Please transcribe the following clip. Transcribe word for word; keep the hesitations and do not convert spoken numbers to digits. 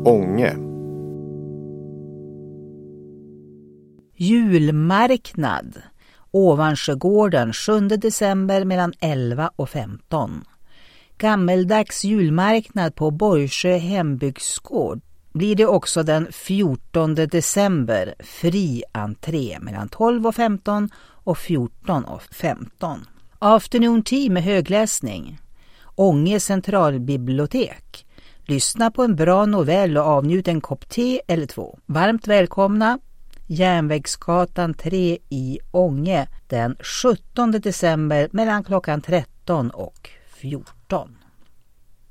Ånge. Julmarknad. Ovansjögården sjunde december mellan elva och femton. Gammeldags julmarknad på Borgsjö hembygdsgård blir det också den fjortonde december, fri entré mellan tolv och femton och fjorton och femton. Afternoon tea med högläsning. Ånge centralbibliotek. Lyssna på en bra novell och avnjut en kopp te eller två. Varmt välkomna. Järnvägsgatan tre i Ånge den sjuttonde december mellan klockan tretton och fjorton.